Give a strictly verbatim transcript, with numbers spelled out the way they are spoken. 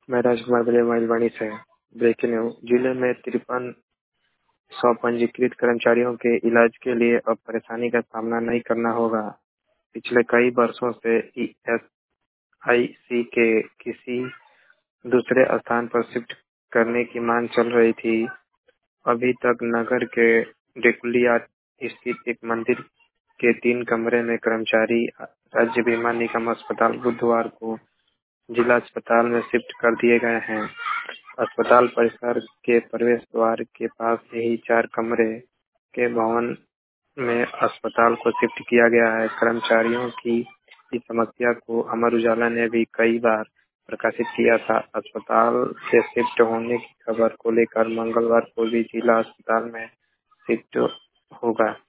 मैं राजकुमार बोले महिलवाणी से। Breaking news. जिले में तिरपन सौ पंजीकृत कर्मचारियों के इलाज के लिए अब परेशानी का सामना नहीं करना होगा। पिछले कई वर्षों से ईएसआईसी के किसी दूसरे स्थान पर शिफ्ट करने की मांग चल रही थी। अभी तक नगर के डेकुलिया स्थित एक मंदिर के तीन कमरे में कर्मचारी राज्य बीमा निगम अस्पताल बुधवार को जिला अस्पताल में शिफ्ट कर दिए गए हैं। अस्पताल परिसर के प्रवेश द्वार के पास यही चार कमरे के भवन में अस्पताल को शिफ्ट किया गया है। कर्मचारियों की इस समस्या को अमर उजाला ने भी कई बार प्रकाशित किया था। अस्पताल से शिफ्ट होने की खबर को लेकर मंगलवार को भी जिला अस्पताल में शिफ्ट होगा।